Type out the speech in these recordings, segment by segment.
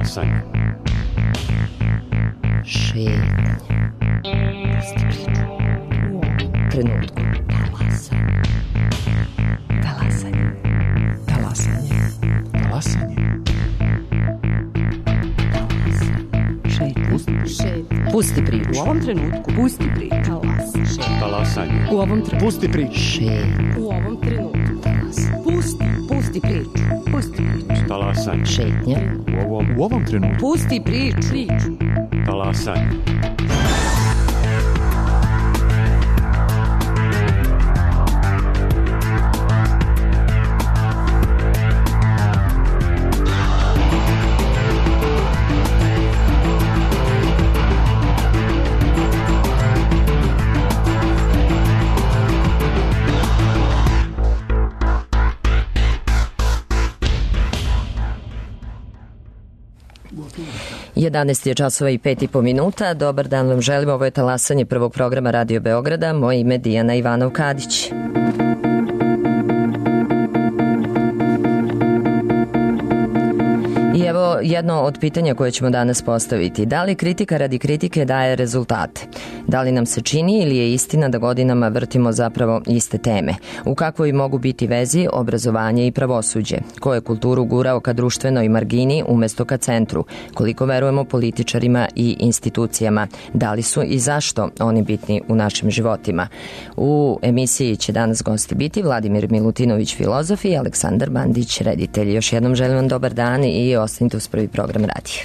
Talasanje. Šetnje. Pusti priču. U ovom trenutku. Talasanje. Talasanje. Talasanje. Talasanje. Pusti priču. U ovom trenutku. Pusti priču. Talasanje. U ovom trenutku. Pusti priču. Šetnje. U ovom trenutku. Pusti priču. Pusti priču. Talasanje. Šetnje. U ovom trenutku. Pusti priču. Talasanje. Jedanaest je časova i 5,5 minuta. Dobar dan vam želim. Ovo je talasanje prvog programa Radio Beograda. Moje ime je Dijana Ivanov-Kadić. I evo jedno od pitanja koje ćemo danas postaviti. Da li kritika radi kritike daje rezultate? Da li nam se čini ili je istina da godinama vrtimo zapravo iste teme? U kakvoj mogu biti vezi obrazovanje i pravosuđe? Ko je kulturu gurao ka društvenoj margini umesto ka centru? Koliko verujemo političarima i institucijama? Da li su i zašto oni bitni u našim životima? U emisiji će danas gosti biti Vladimir Milutinović, filozof, i Aleksandar Bandić, reditelj. Još jednom želim vam dobar dan i ostanite uz prvi program radija.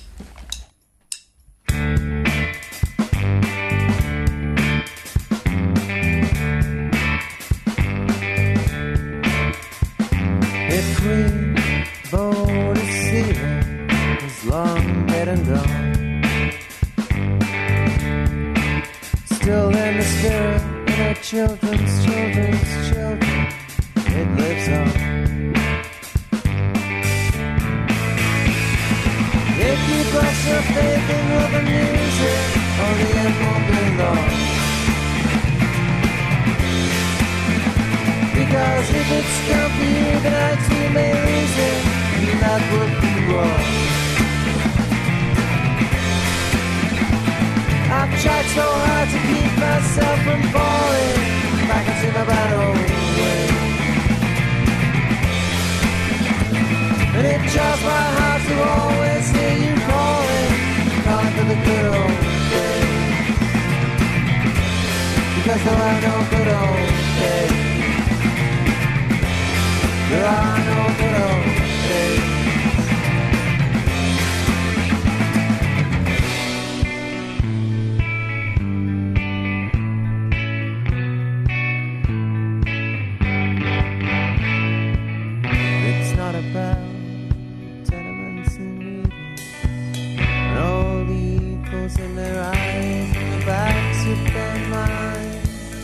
If Queen Boadicea is long dead and gone, still in the spirit of our children's children's children, it lives on. If you cross your faith in love and music, oh, the end won't be long. Because if it's come for you, then I too may lose it, and that would be wrong. I've tried so hard to keep myself from falling back into my bad old way, and it jars my heart to always hear you calling for the good old days. Because there are no good old days. There are no good old days. It's not about tenements and meetings and all the equals in their eyes and the backs of their minds.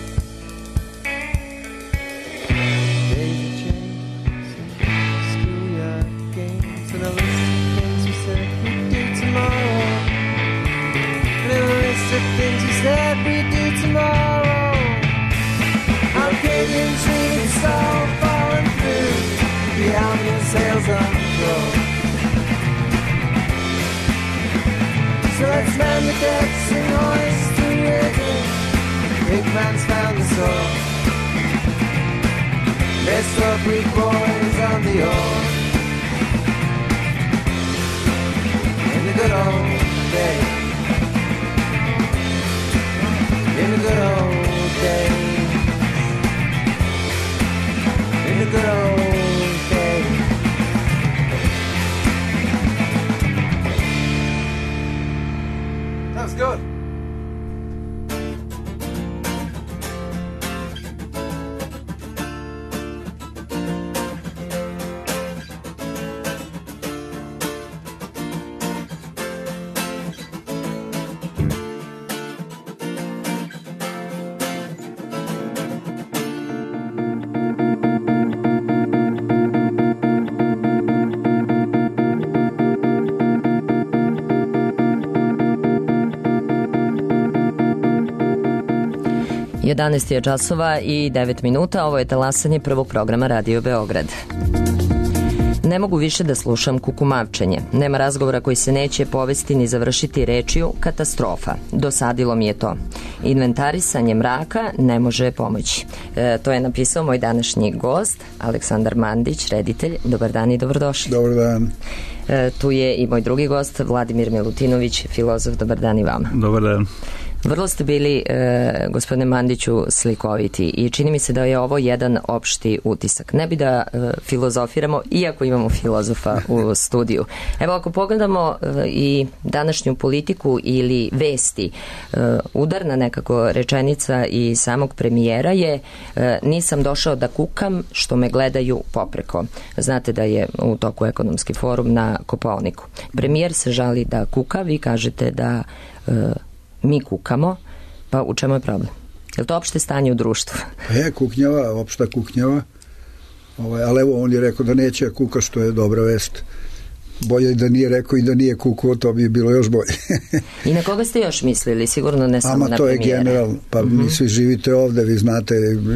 Days of change and schoolyard games and a list of things we said we'd do tomorrow, and a list of things we said we'd do tomorrow. I'm Canadian trees all falling through the almond sails unfurled. So let's man the decks and hoist the rigging. Big man's found the soul. Let's throw Greek boys on the oar. In the good old days. In the good old days. In the good old days. That was good. Jedanaest je časova i 9 minuta. Ovo je talasanje prvog programa Radio Beograd. Ne mogu više da slušam kukumavčenje. Nema razgovora koji se neće povesti ni završiti rečju katastrofa. Dosadilo mi je to. Inventarisanje mraka ne može pomoći. To je napisao moj današnji gost, Aleksandar Mandić, reditelj. Dobar dan i dobrodošli. Dobar dan. Tu je i moj drugi gost, Vladimir Milutinović, filozof. Dobar dan i vama. Dobar dan. Vrlo ste bili, gospodine Mandiću, slikoviti i čini mi se da je ovo jedan opšti utisak. Ne bi da filozofiramo, iako imamo filozofa u studiju. Evo, ako pogledamo i današnju politiku ili vesti, udarna nekako rečenica i samog premijera je nisam došao da kukam što me gledaju popreko. Znate da je u toku ekonomski forum na Kopaoniku. Premijer se žali da kuka, vi kažete da mi kukamo, pa u čemu je problem? Je li to opšte stanje u društvu? Kuknjava, opšta kuknjava, ali evo on je rekao da neće kuka, što je dobra vest. Bolje da nije rekao i da nije kukuo, to bi bilo još bolje. I na koga ste još mislili? Sigurno ne samo na premijera. To je generalno, pa mi svi živite ovde, vi znate,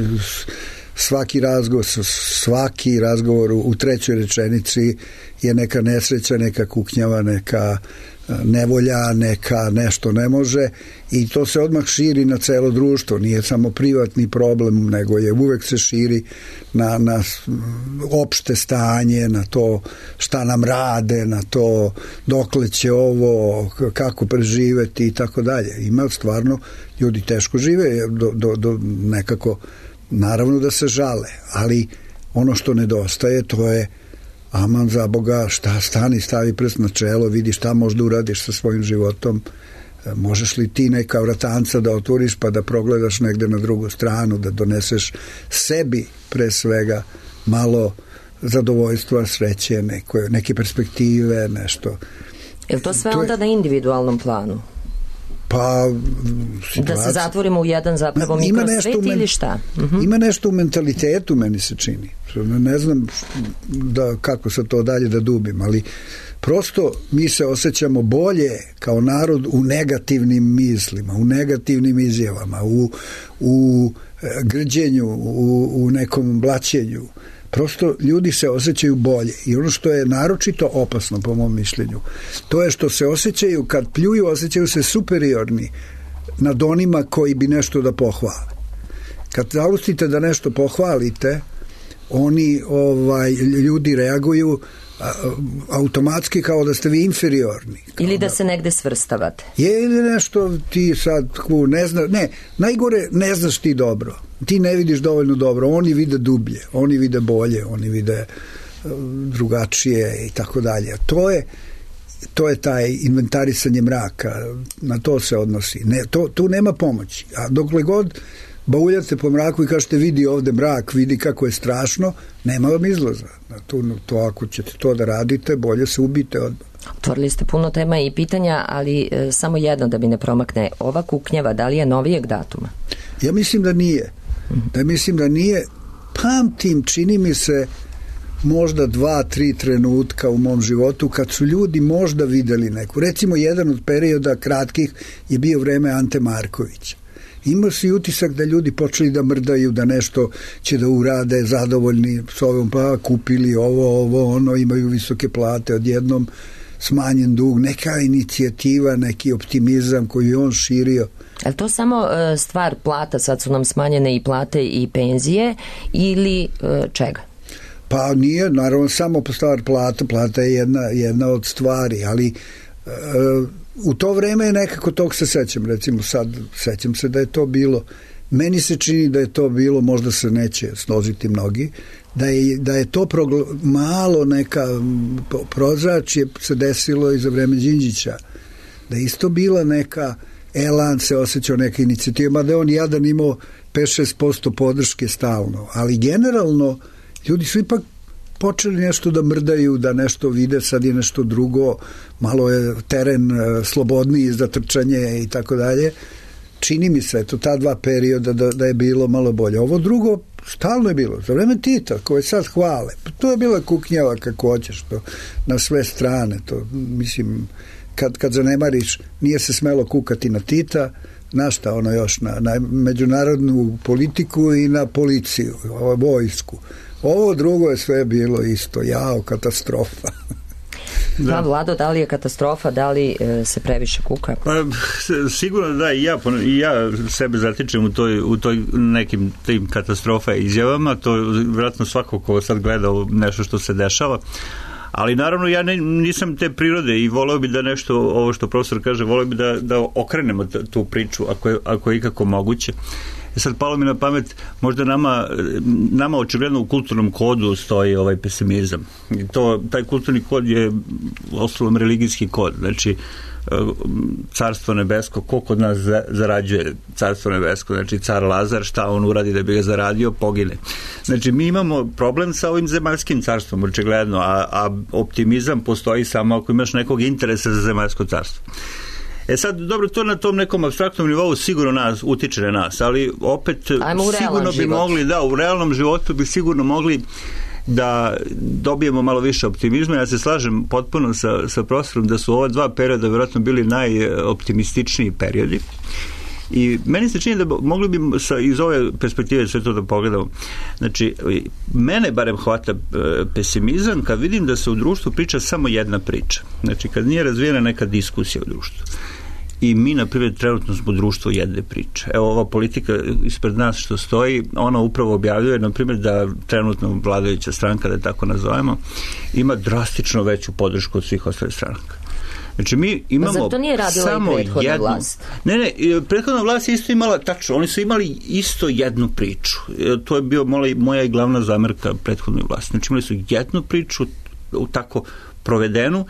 svaki razgovor u trećoj rečenici je neka nesreća, neka kuknjava, neka nevolja, neka nešto ne može i to se odmah širi na celo društvo, nije samo privatni problem, nego je uvek se širi na opšte stanje, na to šta nam rade, na to dokle će ovo, kako preživeti i tako dalje. Ima stvarno, ljudi teško žive do nekako, naravno da se žale, ali ono što nedostaje to je aman za Boga, stani, stavi prst na čelo, vidi šta možda uradiš sa svojim životom, možeš li ti neka vratanca da otvoriš pa da progledaš negde na drugu stranu, da doneseš sebi pre svega malo zadovoljstva, sreće, neke perspektive, nešto. Je li to sve onda na individualnom planu? Pa, da se zatvorimo u jedan zapravo mikrosvet ili šta? Ima nešto u mentalitetu, meni se čini. Ne znam kako se to dalje da dubim, ali prosto mi se osjećamo bolje kao narod u negativnim mislima, u negativnim izjavama, u grđenju, u nekom blaćenju. Prosto ljudi se osjećaju bolje i ono što je naročito opasno po mom mišljenju, to je što se osjećaju, kad pljuju, osjećaju se superiorni nad onima koji bi nešto da pohvale. Kad zaustite da nešto pohvalite, oni ljudi reaguju automatski kao da ste vi inferiorni. Ili da se negde svrstavate. Ili nešto ti sad najgore ne znaš ti dobro. Ti ne vidiš dovoljno dobro. Oni vide dublje, oni vide bolje, oni vide drugačije i tako dalje. To je taj inventarisanje mraka. Na to se odnosi. Tu nema pomoći. A dokle god bauljate po mraku i kažete vidi ovde mrak, vidi kako je strašno, nema vam izlaza. To ako ćete to da radite, bolje se ubijte odmah. Otvorili ste puno tema i pitanja, ali samo jedno da mi ne promakne. Ova kuknjava, da li je novijeg datuma? Ja mislim da nije. Pamtim, čini mi se možda 2-3 trenutka u mom životu kad su ljudi možda videli neku. Recimo jedan od perioda kratkih je bio vreme Ante Markovića. Imao si utisak da ljudi počeli da mrdaju, da nešto će da urade, zadovoljni s ovom, pa kupili ovo, imaju visoke plate, odjednom smanjen dug, neka inicijativa, neki optimizam koji je on širio. Je li to samo stvar plata, sad su nam smanjene i plate i penzije, ili čega? Pa nije, naravno, samo stvar plata je jedna od stvari, ali u to vreme je nekako tog se sećam, recimo sad sećam se da je to bilo, meni se čini da je to bilo, možda se neće složiti mnogi, da je to malo neka prozračje se desilo i za vreme Đinđića, da je isto bila neka elan, se osjećao neka inicijativa, mada je on jadan imao 5-6% podrške stalno, ali generalno ljudi su ipak počeli nešto da mrdaju, da nešto vide, sad je nešto drugo, malo je teren slobodniji za trčanje i tako dalje. Čini mi se, ta dva perioda da je bilo malo bolje. Ovo drugo stalno je bilo. Za vreme Tita, koje sad hvale, to je bila kuknjava kako hoćeš, to na sve strane. To, mislim, kad zanemariš, nije se smelo kukati na Tita, na šta ono još, na međunarodnu politiku i na policiju, vojsku. Ovo drugo je sve bilo isto, katastrofa. Da, Vlado, da li je katastrofa, da li se previše kuka? Pa, sigurno da, i ja sebe zatičem u toj nekim tim katastrofa izjavama, to je vjerojatno svako ko sad gleda nešto što se dešava, ali naravno ja nisam te prirode i voleo bi da nešto, ovo što profesor kaže, voleo bi da okrenemo tu priču ako je ikako moguće. Sad palo mi na pamet, možda nama očigledno u kulturnom kodu stoji ovaj pesimizam. Taj kulturni kod je osnovom religijski kod, znači Carstvo nebesko, ko kod nas zarađuje Carstvo nebesko, znači car Lazar, šta on uradi da bi ga zaradio, pogine. Znači mi imamo problem sa ovim zemaljskim carstvom, očigledno, a optimizam postoji samo ako imaš nekog interesa za zemaljsko carstvo. Sad, dobro, to na tom nekom apstraktnom nivou sigurno utiče na nas, ali opet sigurno bi mogli, u realnom životu bi sigurno mogli da dobijemo malo više optimizma. Ja se slažem potpuno sa profesorom da su ova dva perioda vjerojatno bili najoptimističniji periodi. I meni se čini da mogli bi iz ove perspektive sve to da pogledamo. Znači, mene barem hvata pesimizam kad vidim da se u društvu priča samo jedna priča. Znači, kad nije razvijena neka diskusija u društvu. I mi, na primjer, trenutno smo društvo jedne priče. Evo, ova politika ispred nas što stoji, ona upravo objavljuje, na primjer, da trenutno vladajuća stranka, da je tako nazovemo, ima drastično veću podršku od svih ostalih stranaka. Znači, mi imamo zato nije samo jednu vlast. Ne, prethodna vlast je isto imala, tačno, oni su imali isto jednu priču. To je bio moja i glavna zamerka prethodnoj vlasti. Znači, imali su jednu priču, tako provedenu,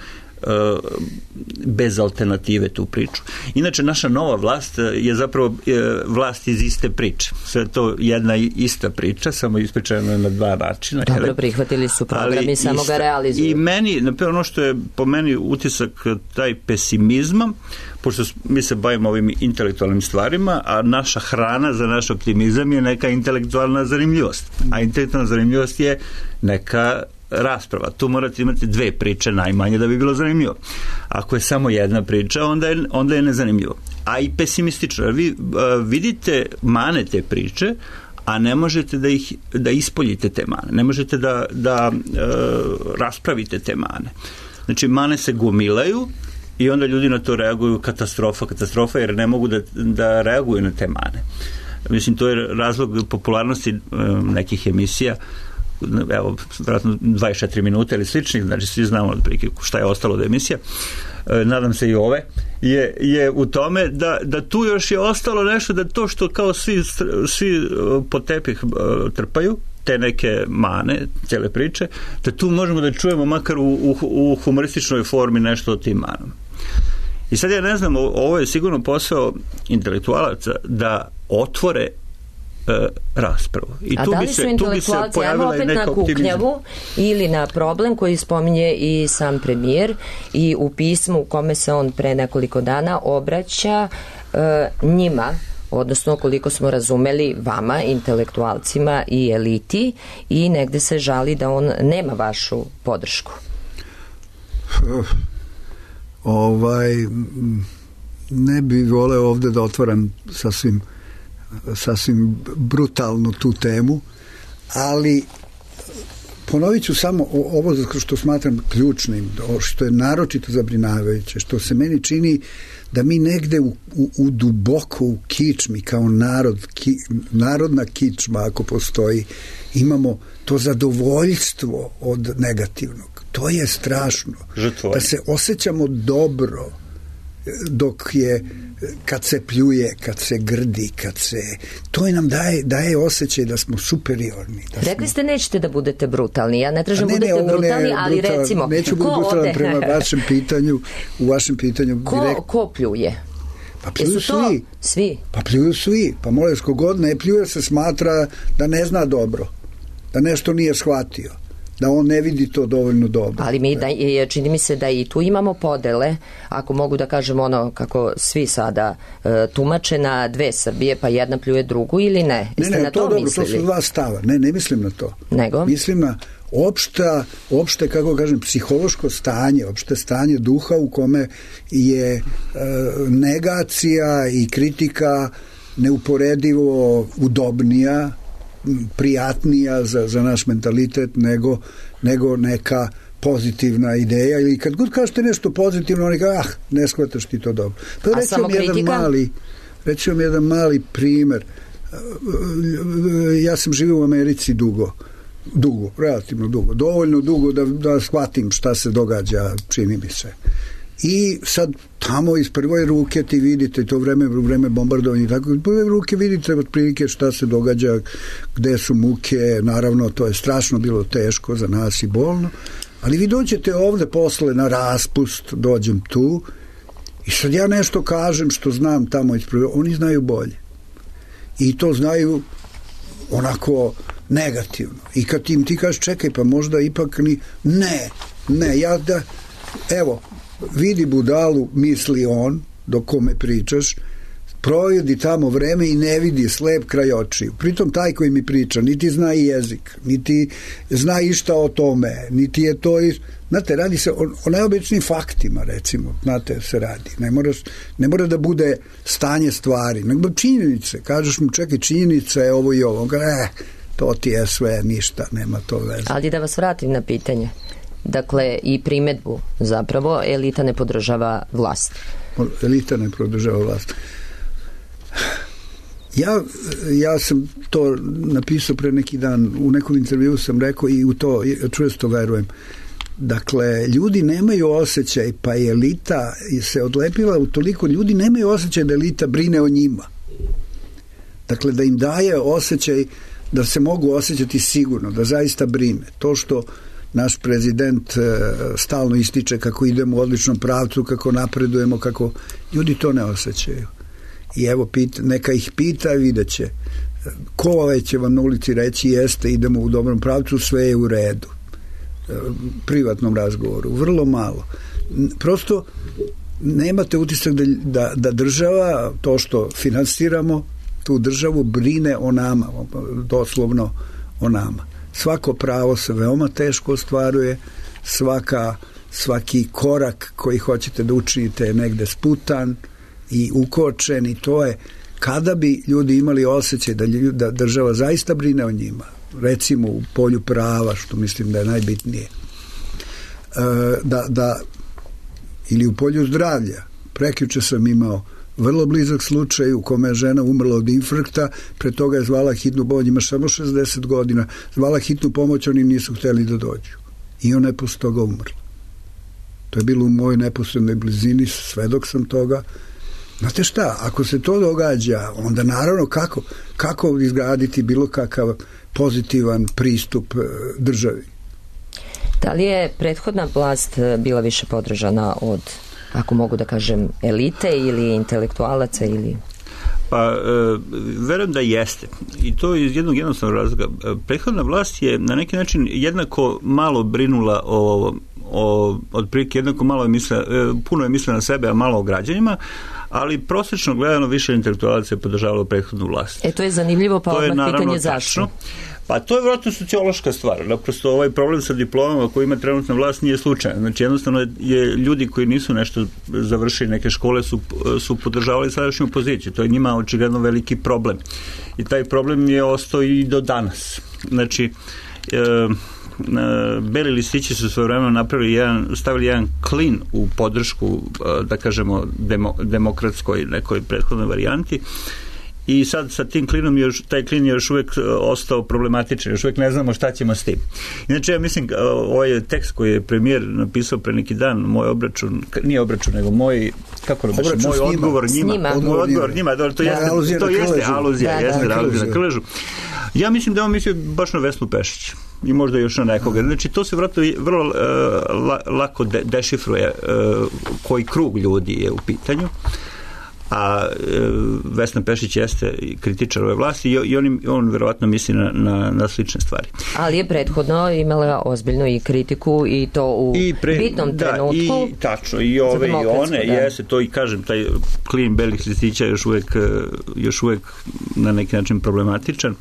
bez alternative tu priču. Inače, naša nova vlast je zapravo vlast iz iste priče. Sve to jedna ista priča, samo ispričana na dva načina. Dobro, prihvatili su program i samo ga realizuju. I meni, naprimjer, ono što je po meni utisak taj pesimizma, pošto mi se bavimo ovim intelektualnim stvarima, a naša hrana za naš optimizam je neka intelektualna zanimljivost. A intelektualna zanimljivost je neka rasprava. Tu morate imati dve priče najmanje da bi bilo zanimljivo. Ako je samo jedna priča, onda je nezanimljivo. A i pesimistično. Vi vidite mane te priče, a ne možete da ispoljite te mane. Ne možete da raspravite te mane. Znači, mane se gomilaju i onda ljudi na to reaguju katastrofa, jer ne mogu da reaguju na te mane. Mislim, to je razlog popularnosti nekih emisija, evo, vjerojatno 24 minuta ili sličnih, znači svi znamo otprilike šta je ostalo od emisija, nadam se i ove, je u tome da tu još je ostalo nešto, da to što kao svi po tepih trpaju, te neke mane, cijele priče, da tu možemo da čujemo makar u humorističnoj formi nešto o tim manama. I sad ja ne znam, ovo je sigurno posao intelektualaca da otvore raspravu. I a tu da li su intelektualci, ajmo opet na kuknjavu ili na problem koji spominje i sam premijer i u pismu u kome se on pre nekoliko dana obraća njima, odnosno koliko smo razumeli vama, intelektualcima i eliti, i negde se žali da on nema vašu podršku. Ne bi voleo ovde da otvaram sasvim brutalno tu temu, ali ponovit ću samo ovo što smatram ključnim, što je naročito zabrinjavajuće, što se meni čini da mi negde u duboko u kičmi kao narodna kičma, ako postoji, imamo to zadovoljstvo od negativnog. To je strašno. Da se osjećamo dobro kad se pljuje, kad se grdi, to nam daje osjećaj da smo superiorni. Rekli ste nećete da budete brutalni. Ja ne tražim budete brutalni, ali recimo neću biti brutalan prema vašem pitanju. U vašem pitanju ko pljuje? Pa pljuju svi. Pa pljuju svi. Pa molim, kogod ne pljuje se smatra da ne zna dobro, da nešto nije shvatio. da on ne vidi to dovoljno dobro. Ali čini mi se da i tu imamo podele, ako mogu da kažem ono kako svi sada tumače na dve Srbije, pa jedna pljuje drugu ili ne? Jeste Ne, na to dobro, mislili? to su dva stava. Ne mislim na to. Nego? Mislim na opšte, kako kažem, psihološko stanje, opšte stanje duha u kome je negacija i kritika neuporedivo udobnija, prijatnija za naš mentalitet nego neka pozitivna ideja, ili kad god kažete nešto pozitivno, oni kaže, ne shvataš ti to dobro. Pa reći vam jedan mali primer. Ja sam živio u Americi dugo, relativno dugo, dovoljno dugo da shvatim šta se događa, čini mi se. I sad tamo iz prve ruke ti vidite to vreme bombardovanja i tako, iz prve ruke vidite otprilike šta se događa, gde su muke, naravno to je strašno bilo teško za nas i bolno, ali vi dođete ovde posle na raspust, dođem tu i sad ja nešto kažem što znam tamo iz prve, oni znaju bolje. I to znaju onako negativno. I kad im ti kažeš čekaj, pa možda ipak evo, vidi budalu, misli on, dok kome pričaš, provedi tamo vreme i ne vidi slep kraj očiju. Pritom taj koji mi priča, niti zna i jezik, niti zna išta o tome, niti je to... Znate, radi se o najobičnim faktima, recimo, znate, se radi. Ne mora da bude stanje stvari, nego činjenice. Kažeš mu, čekaj, činjenica je ovo i ovo. To ti je sve, ništa, nema to veze. Ali da vas vratim na pitanje. Dakle, i primedbu zapravo, elita ne podržava vlast. Elita ne podržava vlast. Ja sam to napisao pre neki dan, u nekom intervju sam rekao i u to čvrsto verujem. Dakle, ljudi nemaju osjećaj, pa je elita se odlepila u toliko, ljudi nemaju osjećaj da elita brine o njima. Dakle, da im daje osjećaj da se mogu osjećati sigurno, da zaista brine. To što naš prezident stalno ističe kako idemo u odličnom pravcu, kako napredujemo, kako ljudi to ne osjećaju. I evo, neka ih pita, vidjet će. Ko će vam na ulici reći jeste, idemo u dobrom pravcu, sve je u redu. Privatnom razgovoru, vrlo malo. Prosto nemate utisak da država, to što finansiramo, tu državu brine o nama, doslovno o nama. Svako pravo se veoma teško ostvaruje, svaki korak koji hoćete da učinite je negde sputan i ukočen i to je kada bi ljudi imali osjećaj da država zaista brine o njima, recimo u polju prava, što mislim da je najbitnije, ili u polju zdravlja. Prekjuče sam imao vrlo blizak slučaj u kome je žena umrla od infarkta, pre toga je zvala hitnu pomoć, ima samo 60 godina, zvala hitnu pomoć, oni nisu hteli da dođu. I ona je posle toga umrla. To je bilo u mojoj neposrednoj blizini, svedok sam toga. Znate šta, ako se to događa, onda naravno kako izgraditi bilo kakav pozitivan pristup državi. Da li je prethodna vlast bila više podržana od, ako mogu da kažem, elite ili intelektualaca ili... Pa, verujem da jeste. I to iz jednog jednostavnog razloga. Prethodna vlast je na neki način jednako malo brinula otprilike jednako malo puno je mislila na sebe, a malo o građanima, ali prosečno gledano više intelektualaca je podržavalo prethodnu vlast. To je zanimljivo, pa odmah pitanje zašto. Pa to je vjerojatno sociološka stvar. Naprosto ovaj problem sa diplomama koji ima trenutna vlast nije slučajan. Znači jednostavno je ljudi koji nisu nešto završili neke škole su podržavali sadašnju opoziciju. To je njima očigledno veliki problem. I taj problem je ostao i do danas. Znači beli listići su svoje vremena stavili jedan klin u podršku, da kažemo, demokratskoj nekoj prethodnoj varijanti. I sad sa tim klinom taj klin je još uvijek ostao problematičan, još uvijek ne znamo šta ćemo s tim. Inače, ja mislim, ovaj tekst koji je premijer napisao pre neki dan, moj obračun, nije obračun, nego moj odgovor njima, to jeste aluzija na Krležu. Ja mislim da on mislio baš na Vesnu Pešić i možda još na nekoga. Znači, to se vrlo lako dešifruje koji krug ljudi je u pitanju. a Vesna Pešić jeste kritičar ove vlasti i on verovatno misli na slične stvari. Ali je prethodno imala ozbiljnu i kritiku i to u bitnom trenutku. I tačno, i ove i one, jeste, to i kažem, taj klin belih listića još uvek na neki način problematičan.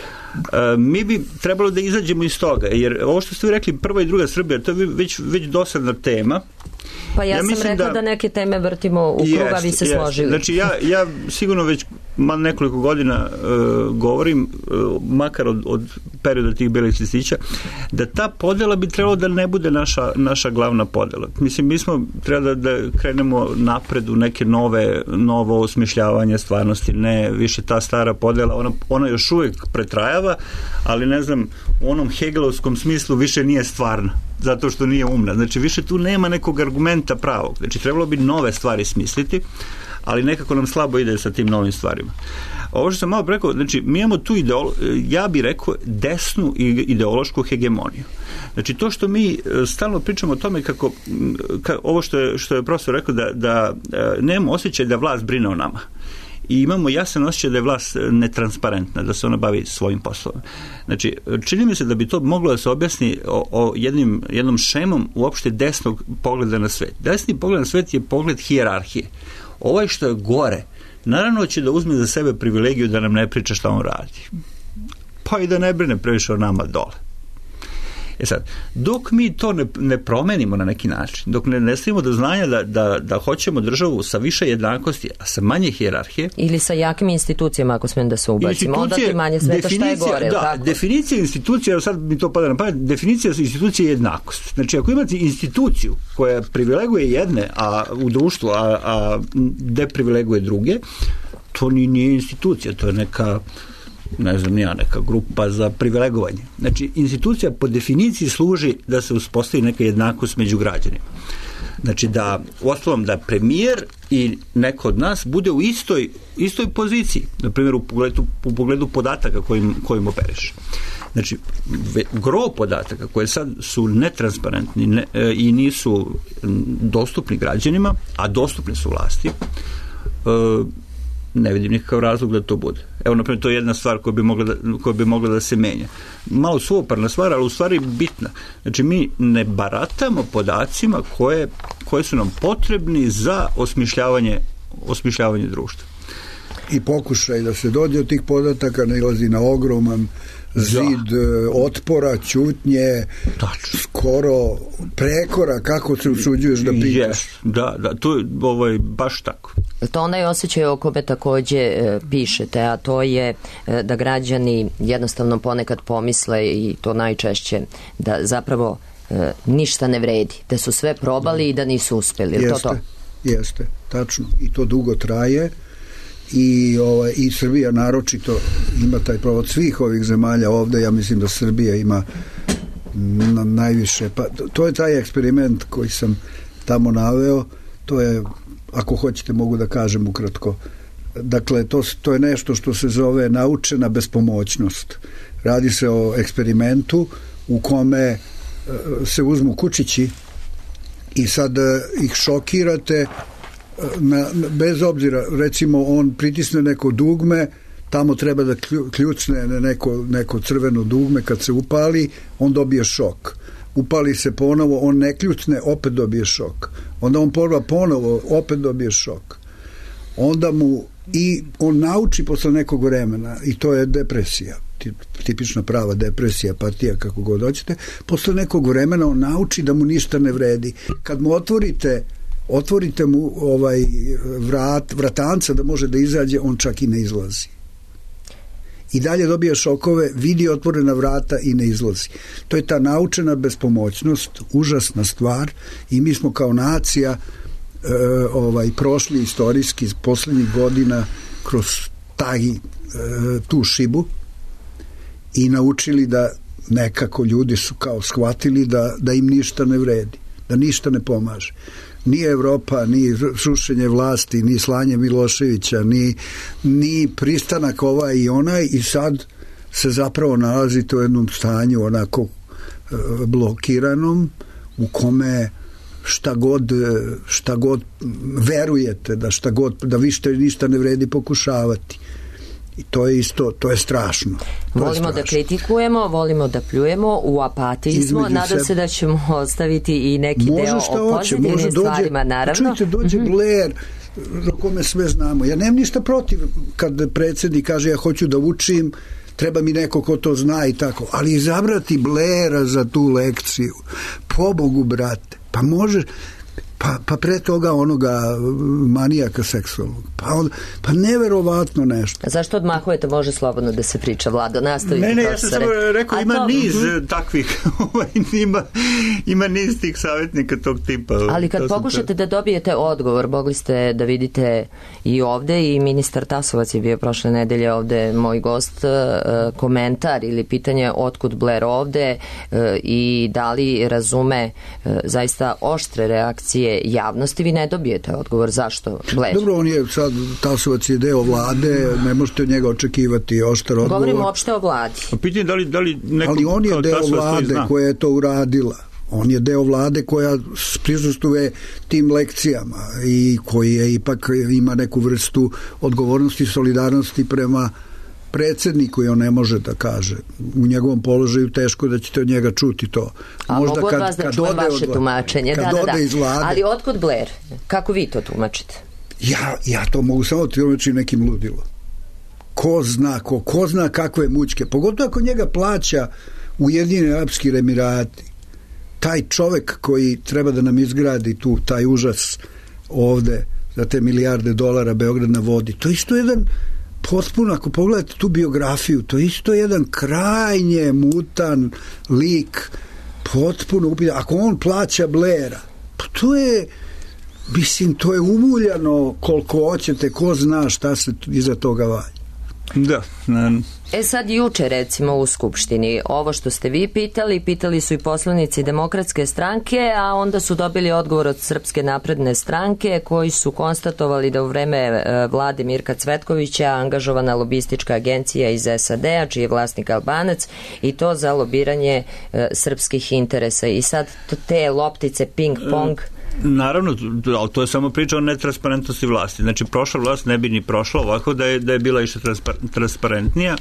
Mi bi trebalo da izađemo iz toga, jer ovo što ste vi rekli, prva i druga Srbija, to je već dosadna tema. Pa ja sam rekla da neke teme vrtimo u krug, a vi se složili. Znači ja sigurno već nekoliko godina govorim, makar od perioda tih belih listića, da ta podela bi trebalo da ne bude naša glavna podela. Mislim, mi smo trebali da krenemo napred u neke novo osmišljavanje stvarnosti, ne više ta stara podela, ona još uvijek pretrajava, ali ne znam, u onom hegelovskom smislu više nije stvarna, zato što nije umna. Znači, više tu nema nekog argumenta pravog. Znači, trebalo bi nove stvari smisliti, ali nekako nam slabo ide sa tim novim stvarima. Ovo što sam malo rekao, znači, mi imamo tu ja bih rekao desnu ideološku hegemoniju. Znači, to što mi stalno pričamo o tome kako ovo što je profesor rekao, da nemamo osjećaj da vlast brine o nama. I imamo jasan osjećaj da je vlast netransparentna, da se ona bavi svojim poslom. Znači, čini mi se da bi to moglo da se objasni o jednom šemom uopšte desnog pogleda na svet. Desni pogled na svet je pogled hijerarhije. Ovaj što je gore, naravno će da uzme za sebe privilegiju da nam ne priča šta on radi. Pa i da ne brine previše o nama dole. Sad, dok mi to ne promenimo na neki način, dok ne stavimo do znanja da hoćemo državu sa više jednakosti, a sa manje hijerarhije. Ili sa jakim institucijama, ako smijem da se ubacimo, onda ti manje sveta šta je gore. Da, definicija institucija, sad mi to pada na pamet, definicija institucije je jednakost. Znači, ako imate instituciju koja privileguje jedne u društvu, a deprivileguje druge, to nije institucija, to je neka grupa za privilegovanje. Znači, institucija po definiciji služi da se uspostavi neka jednakost među građanima. Znači, uostalom da premijer i neko od nas bude u istoj poziciji, na primjer u pogledu podataka kojim operiš. Znači, gro podataka koje sad su netransparentni i nisu dostupni građanima, a dostupni su vlasti, ne vidim nikakav razlog da to bude. Evo, naprimjer, to je jedna stvar koja bi mogla da se menja. Malo suvoparna stvar, ali u stvari bitna. Znači, mi ne baratamo podacima koje su nam potrebni za osmišljavanje društva. I pokušaj da se dođe od tih podataka nailazi na ogroman zid otpora, ćutnje, skoro prekora, kako se usuđuješ da pitaš. Da, to je baš tako. To onaj osjećaj o kome takođe pišete, a to je da građani jednostavno ponekad pomisle, i to najčešće, da zapravo ništa ne vredi, da su sve probali i da nisu uspeli. Jeste, tačno. I to dugo traje. I Srbija naročito ima taj problem od svih ovih zemalja ovde. Ja mislim da Srbija ima najviše, pa to je taj eksperiment koji sam tamo naveo. To je, ako hoćete mogu da kažem ukratko, dakle to je nešto što se zove naučena bespomoćnost. Radi se o eksperimentu u kome se uzmu kučići i sad ih šokirate bez obzira, recimo on pritisne neko dugme, tamo treba da kljucne neko crveno dugme, kad se upali on dobije šok, upali se ponovo, on ne kljucne, opet dobije šok, onda on porva ponovo, opet dobije šok, onda i on nauči posle nekog vremena, i to je depresija, tipična prava depresija, apatija, kako god hoćete, posle nekog vremena on nauči da mu ništa ne vredi. Kad mu otvorite mu vratanca da može da izađe, on čak i ne izlazi. I dalje dobija šokove, vidi otvorena vrata i ne izlazi. To je ta naučena bespomoćnost, užasna stvar, i mi smo kao nacija prošli istorijski poslednjih godina kroz tu šibu i naučili da nekako ljudi su kao shvatili da im ništa ne vredi, da ništa ne pomaže. Ni Evropa, ni srušenje vlasti, ni slanje Miloševića, ni pristanak ovaj i onaj, i sad se zapravo nalazite u jednom stanju onako blokiranom, u kome šta god verujete, da više ništa ne vredi pokušavati. I to je isto, to je strašno. Volimo da kritikujemo, volimo da pljujemo, u apatiji smo, nadam se da ćemo ostaviti i neki deo o pozitivnim stvarima, naravno. Čujte, dođe Blair, o kome sve znamo. Ja nemam ništa protiv kad predsjednik kaže ja hoću da učim, treba mi neko ko to zna i tako, ali izabrati Blaira za tu lekciju, pobogu, brate, pa možeš, pa pre toga onoga manijaka seksualnog, pa neverovatno nešto. Zašto odmahujete? Može slobodno da se priča, Vlado, nastavite. Ne, ja sam samo rekao, ima niz takvih, ima niz tih savjetnika tog tipa. Ali kad pokušate da dobijete odgovor, mogli ste da vidite i ovde, i ministar Tasovac je bio prošle nedelje ovde moj gost, komentar ili pitanje otkud Blair ovde i da li razume zaista oštre reakcije javnosti, vi ne dobijete odgovor zašto Blair. Dobro, on je sad, Tasovac je deo vlade, ne možete od njega očekivati oštar odgovor. Govorimo uopšte o vladi. Pitanje da li neko, ali on je deo vlade koja je to uradila. On je deo vlade koja prisustvuje tim lekcijama i koji je ipak ima neku vrstu odgovornosti i solidarnosti prema predsjedniku, i on ne može da kaže. U njegovom položaju teško da ćete od njega čuti to. A možda mogu od vas da čujem vaše tumačenje. Iz vlade. Ali otkud Blair? Kako vi to tumačite? Ja to mogu samo tumačiti nekim ludilom. Ko zna kakve mučke. Pogotovo ako njega plaća Ujedinjeni Arapski Emirati. Taj čovek koji treba da nam izgradi taj užas ovde za te milijarde dolara Beograd na vodi. To isto jedan potpuno, ako pogledate tu biografiju, to isto jedan krajnje mutan lik, potpuno upitan. Ako on plaća Blaira, pa to je, mislim, to je umuljano koliko hoćete, ko zna šta se iza toga valja. Da. Sad juče recimo u Skupštini, ovo što ste vi pitali su i poslanici Demokratske stranke, a onda su dobili odgovor od Srpske napredne stranke koji su konstatovali da u vreme vlade Mirka Cvetkovića angažovana lobistička agencija iz SAD-a, čiji je vlasnik Albanac, i to za lobiranje srpskih interesa. I sad te loptice ping-pong... Naravno, ali to je samo priča o netransparentnosti vlasti. Znači, prošla vlast ne bi ni prošla ovako da je bila išta transparentnija.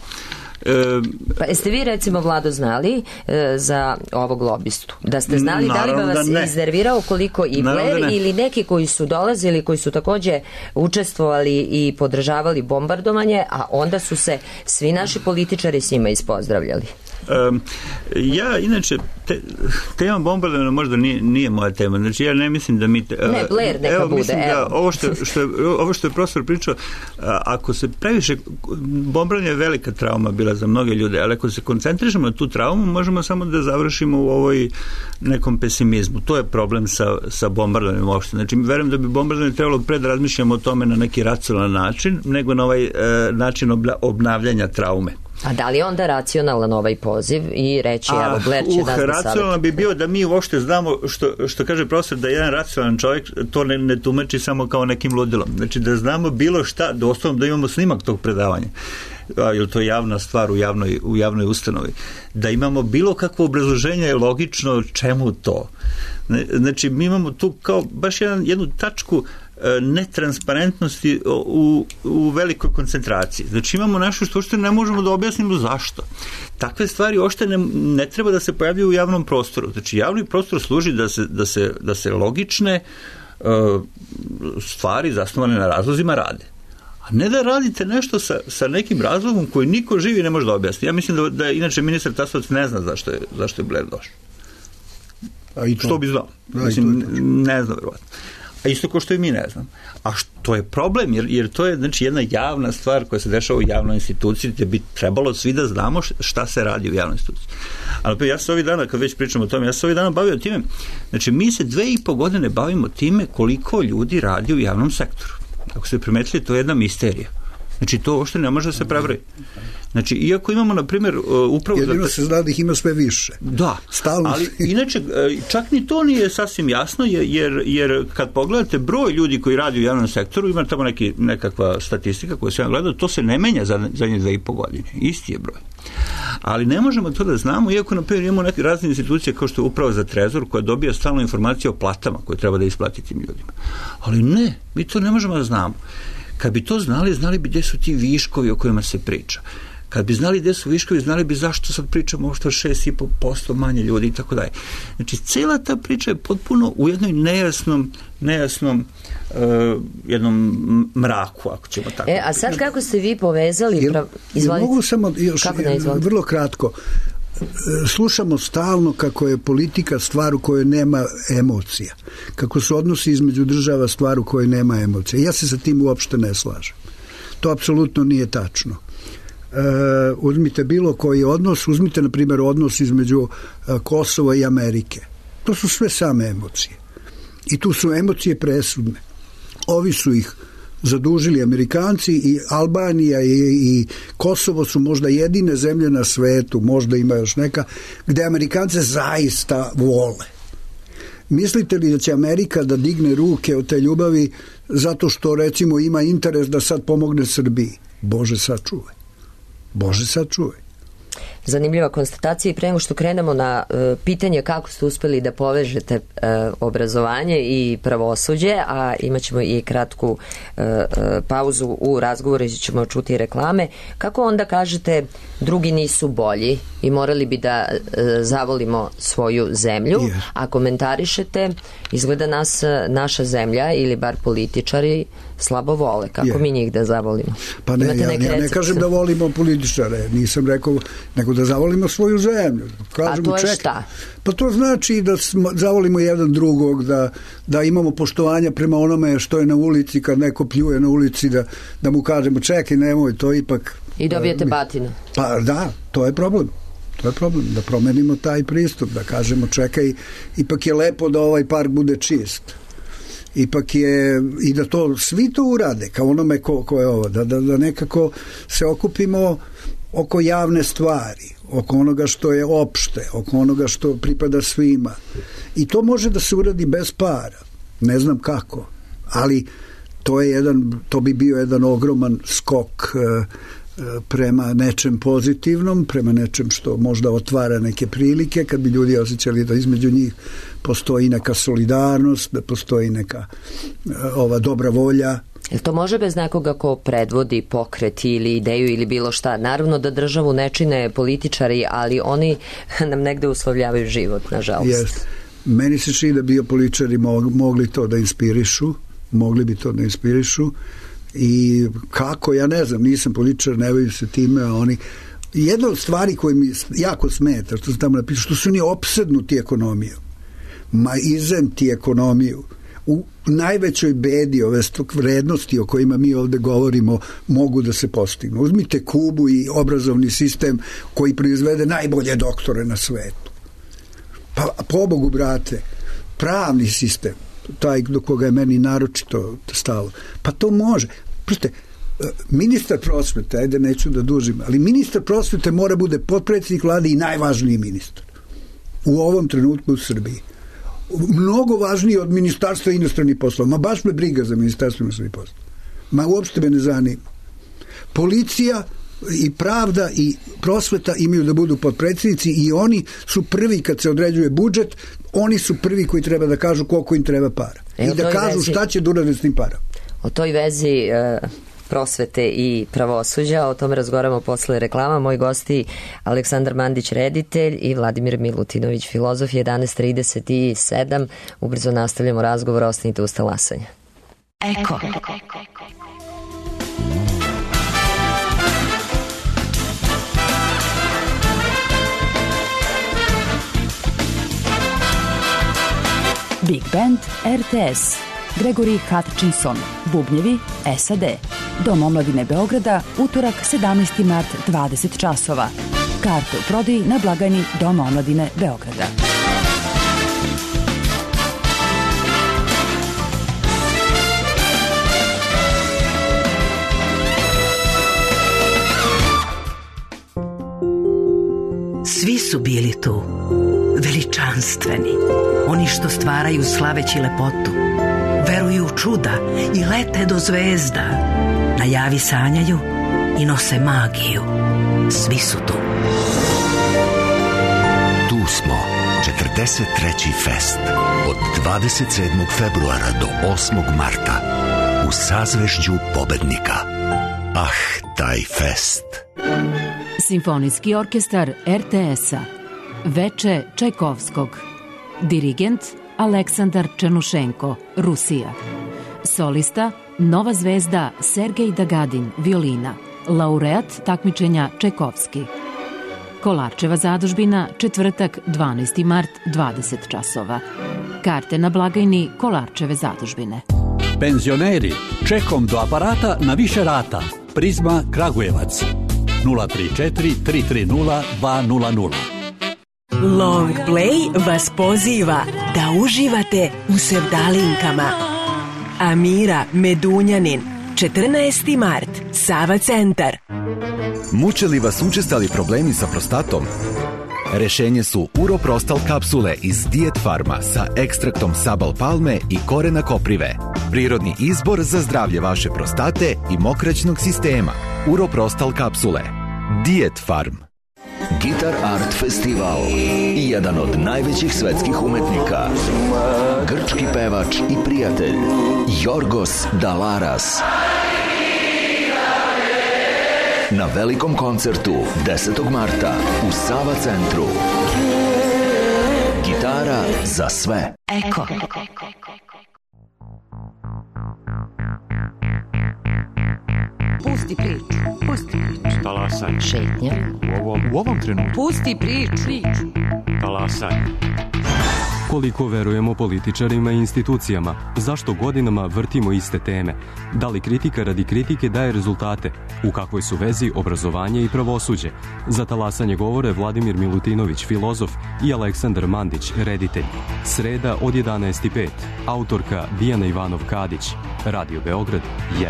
Pa jeste vi recimo, Vlado, znali za ovog lobistu? Da ste znali, naravno, da li bi vas iznervirao koliko i Blair ili neki koji su dolazili, koji su takođe učestvovali i podržavali bombardovanje, a onda su se svi naši političari s njima ispozdravljali? Ja, inače, tema bombardovanja možda nije moja tema. Znači, ja ne mislim da mi... Ne, Blair neka bude. Mislim da ovo što je profesor pričao, ako se previše... Bombardovanje je velika trauma bila za mnoge ljude, ali ako se koncentrišemo na tu traumu, možemo samo da završimo u ovoj nekom pesimizmu. To je problem sa bombardovanjem uopšte. Znači, verujem da bi bombardovanje trebalo pre da razmišljamo o tome na neki racionalan način, nego na ovaj način obnavljanja traume. A da li je onda racionalan ovaj poziv i reći, evo, Blair će nas da savjeti? Racionalan bi bio da mi uopšte znamo, što kaže profesor, da jedan racionalan čovjek to ne tumači samo kao nekim ludilom. Znači, da znamo bilo šta, doslovno da imamo snimak tog predavanja. Jer to je javna stvar u javnoj ustanovi. Da imamo bilo kakvo obrazloženje logično čemu to. Znači, mi imamo tu kao baš jednu tačku netransparentnosti u velikoj koncentraciji. Znači, imamo nešto što uopšte ne možemo da objasnimo zašto. Takve stvari uopšte ne treba da se pojavljaju u javnom prostoru. Znači, javni prostor služi da se logične stvari zasnovane na razlozima rade. A ne da radite nešto sa nekim razlogom koji niko živi ne može da objasni. Ja mislim da inače ministar Tasovac ne zna zašto je Blair došao. Što bi znao? Mislim, ne znam verovatno. A isto kao što i mi ne znam. A što je problem, jer to je, znači, jedna javna stvar koja se dešava u javnoj instituciji, gdje bi trebalo svi da znamo šta se radi u javnoj instituciji. Ali ja se ovih dana, kad već pričamo o tome, ja se ovih dana bavio time, znači mi se 2,5 godine bavimo time koliko ljudi radi u javnom sektoru. Ako ste primetili, to je jedna misterija. Znači, to uopšte ne može da se prebrojiti. Znači, iako imamo, na primjer, upravo... Jedino se zna da ih ima sve više. Da, stalno. Ali inače, čak ni to nije sasvim jasno, jer kad pogledate broj ljudi koji radi u javnom sektoru, ima tamo nekakva statistika koju sam gledao, to se ne menja za 2,5 godine. Isti je broj. Ali ne možemo to da znamo, iako na primjer imamo neke razne institucije kao što je Uprava za trezor koja dobija stalno informacije o platama koje treba da isplati tim ljudima. Ali ne, mi to ne možemo da znamo. Kad bi to znali bi gde su ti viškovi o kojima se priča. Kad bi znali gde su viškovi, znali bi zašto sad pričamo o što 6,5% manje ljudi i tako dalje. Znači, cela ta priča je potpuno u jednoj nejasnom jednom mraku, ako ćemo tako. A sad kako ste vi povezali... Mogu samo još vrlo kratko. Slušamo stalno kako je politika stvar u kojoj nema emocija. Kako su odnosi između država stvar u kojoj nema emocija. Ja se sa tim uopšte ne slažem. To apsolutno nije tačno. Uzmite bilo koji odnos, uzmite na primjer odnos između Kosova i Amerike. To su sve same emocije. I tu su emocije presudne. Ovi su ih zadužili Amerikanci i Albanija i Kosovo su možda jedine zemlje na svetu, možda ima još neka, gde Amerikance zaista vole. Mislite li da će Amerika da digne ruke od te ljubavi zato što recimo ima interes da sad pomogne Srbiji? Bože sačuvaj. Bože sačuvaj. Zanimljiva konstatacija i pre nego što krenemo na pitanje kako ste uspeli da povežete obrazovanje i pravosuđe, a imat ćemo i kratku pauzu u razgovoru, ćemo čuti reklame. Kako onda kažete drugi nisu bolji i morali bi da zavolimo svoju zemlju, a komentarišete izgleda nas naša zemlja ili bar političari slabo vole. Kako mi njih da zavolimo? Pa ne, ja ne kažem da volimo političare, nisam rekao, nego da zavolimo svoju zemlju. Kažemo, a to je šta? Pa to znači da zavolimo jedan drugog, da imamo poštovanja prema onome što je na ulici, kad neko pljuje na ulici, da mu kažemo čekaj, nemoj, to ipak... I dobijete batinu. Pa da, to je problem. To je problem, da promenimo taj pristup, da kažemo čekaj, ipak je lepo da ovaj park bude čist. Ipak je, i da to svi to urade, kao onome ko je ovo, da nekako se okupimo oko javne stvari, oko onoga što je opšte, oko onoga što pripada svima. I to može da se uradi bez para. Ne znam kako, ali to bi bio jedan ogroman skok prema nečem pozitivnom, prema nečem što možda otvara neke prilike, kad bi ljudi osjećali da između njih postoji neka solidarnost, da postoji neka dobra volja. Jel to može bez nekoga ko predvodi pokret ili ideju ili bilo šta? Naravno da državu ne čine političari, ali oni nam negde uslovljavaju život, nažalost. Jest. Meni se čini da biopolitičari mogli to da inspirišu, i kako, ja ne znam, nisam političar, ne bavim se time, a oni... Jedna od stvari koje mi jako smeta, što sam tamo napisao, što su oni opsednuti ekonomijom. Izemti ekonomiju. U najvećoj bedi ove vrednosti o kojima mi ovde govorimo mogu da se postignu. Uzmite Kubu i obrazovni sistem koji proizvede najbolje doktore na svetu. Pa pobogu, brate, pravni sistem, taj do koga je meni naročito stalo. Pa to može. Proste, ministar prosvete, ajde neću da dužim, ali ministar prosvete mora bude potpredsjednik vlade i najvažniji ministar. U ovom trenutku u Srbiji. Mnogo važniji od ministarstva inostranih poslova. Ma baš me briga za ministarstvo inostranih poslova. Ma uopšte me ne zanima. Policija i pravda i prosveta imaju da budu potpredsjednici i oni su prvi kad se određuje budžet, oni su prvi koji treba da kažu koliko im treba para. I da kažu šta će da urade s tim para. O toj vezi prosvete i pravosuđa, o tome razgovaramo posle reklama. Moji gosti Aleksandar Mandić, reditelj, i Vladimir Milutinović, filozof. 11:37. Ubrzo nastavljamo razgovor, ostanite uz talasanja. Eko. Big Band RTS. Gregory Hutchinson, bubnjevi SAD. Dom omladine Beograda, utorak 17. mart, 20 časova. Karte u prodaji na blagajni Doma omladine Beograda. Svi su bili tu, veličanstveni, oni što stvaraju slaveći lepotu, veruju u čuda i lete do zvezda, na javi sanjaju i nose magiju. Svi su tu. fest od 27. februara do 8. marta u sazvežđu pobednika. Taj fest. Simfonijski orkestar RTS-a. Veče Čajkovskog. Dirigent Aleksandar Černušenko, Rusija. Solista Nova zvezda Sergej Dagadin, violina. Laureat takmičenja Čajkovski. Kolarčeva zadužbina, četvrtak, 12. mart, 20 časova. Karte na blagajni Kolarčeve zadužbine. Penzioneri, čekom do aparata na više rata. Prizma Kragujevac. 034 330 200. Long Play vas poziva da uživate u sevdalinkama. Amira Medunjanin, 14. mart, Sava centar. Muče li vas učestali problemi sa prostatom? Rešenje su Uroprostal kapsule iz Diet Farma sa ekstraktom sabal palme i korena koprive. Prirodni izbor za zdravlje vaše prostate i mokraćnog sistema. Uroprostal kapsule. Diet Farm. Gitar Art Festival i jedan od najvećih svetskih umetnika, grčki pevač i prijatelj Jorgos Dalaras na velikom koncertu 10. marta u Sava centru. Gitara za sve. Eko. Pusti priču. Talasanje. Šetnja. U ovom trenutku. Pusti priču. Talasanje. Koliko verujemo političarima i institucijama? Zašto godinama vrtimo iste teme? Da li kritika radi kritike daje rezultate? U kakvoj su vezi obrazovanje i pravosuđe? Za talasanje govore Vladimir Milutinović, filozof, i Aleksandar Mandić, reditelj. Sreda od 11:05. Autorka Dijana Ivanov-Kadić. Radio Beograd 1.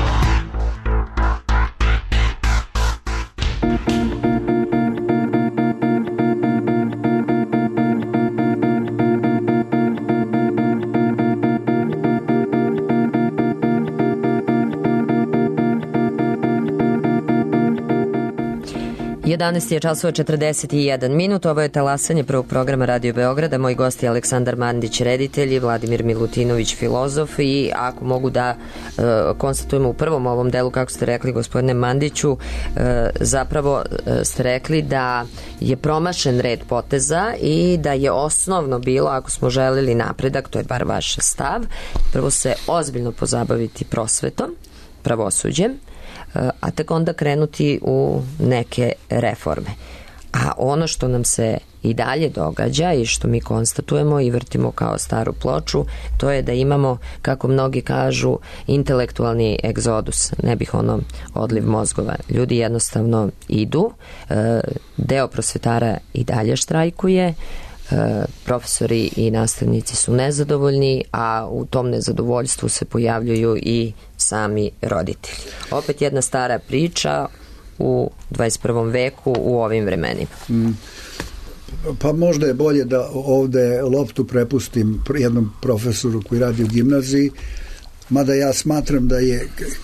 11 je časova 41 minut. Ovo je talasanje prvog programa Radio Beograda. Moj gost je Aleksandar Mandić, reditelj, i Vladimir Milutinović, filozof. I ako mogu da konstatujemo u prvom ovom delu, kako ste rekli, gospodine Mandiću, zapravo ste rekli da je promašen red poteza i da je osnovno bilo, ako smo želeli napredak, to je bar vaš stav, prvo se ozbiljno pozabaviti prosvetom, pravosuđem, a tek onda krenuti u neke reforme. A ono što nam se i dalje događa i što mi konstatujemo i vrtimo kao staru ploču, to je da imamo, kako mnogi kažu, intelektualni egzodus, ne bih odliv mozgova. Ljudi jednostavno idu, deo prosvetara i dalje štrajkuje, profesori i nastavnici su nezadovoljni, a u tom nezadovoljstvu se pojavljuju i sami roditelji. Opet jedna stara priča u 21. veku u ovim vremenima. Pa možda je bolje da ovde loptu prepustim jednom profesoru koji radi u gimnaziji, mada ja smatram da je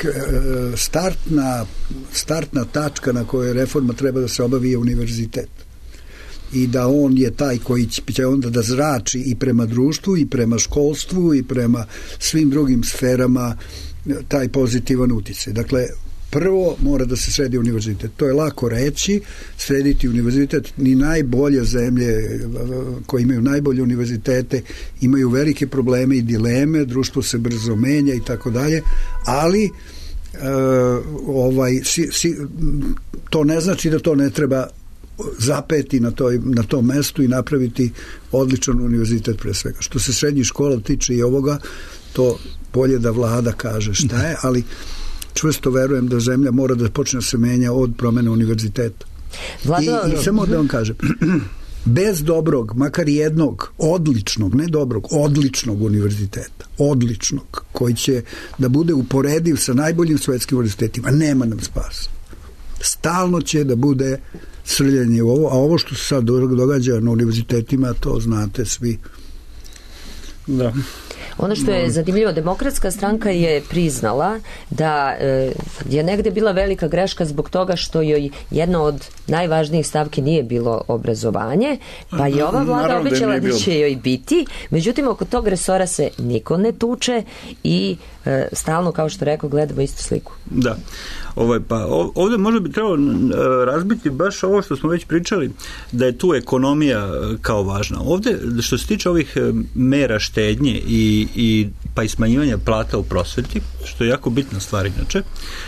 startna tačka na kojoj reforma treba da se obavi je univerzitet. I da on je taj koji će onda da zrači i prema društvu i prema školstvu i prema svim drugim sferama taj pozitivan uticaj. Dakle, prvo mora da se sredi univerzitet. To je lako reći, srediti univerzitet. Ni najbolje zemlje koje imaju najbolje univerzitete imaju velike probleme i dileme, društvo se brzo menja i tako dalje, ali to ne znači da to ne treba zapeti na tom mestu i napraviti odličan univerzitet pre svega. Što se srednjih škola tiče i ovoga, to bolje da vlada kaže šta je, ali čvrsto verujem da zemlja mora da počne se menja od promene univerziteta. I samo da vam kažem, bez dobrog, makar jednog odličnog, ne dobrog, odličnog univerziteta, odličnog, koji će da bude uporediv sa najboljim svetskim univerzitetima, nema nam spasa. Stalno će da bude srljanje u ovo, a ovo što se sad događa na univerzitetima, to znate svi. Da. Ono što je zanimljivo, Demokratska stranka je priznala da je negde bila velika greška zbog toga što joj jedna od najvažnijih stavki nije bilo obrazovanje, pa je ova vlada obećala da će joj biti, međutim oko tog resora se niko ne tuče i stalno, kao što rekao, gledamo istu sliku. Da. Ovdje možda bi trebalo razbiti baš ovo što smo već pričali, da je tu ekonomija kao važna. Ovdje, što se tiče ovih mera štednje pa i smanjivanja plata u prosveti, što je jako bitna stvar inače,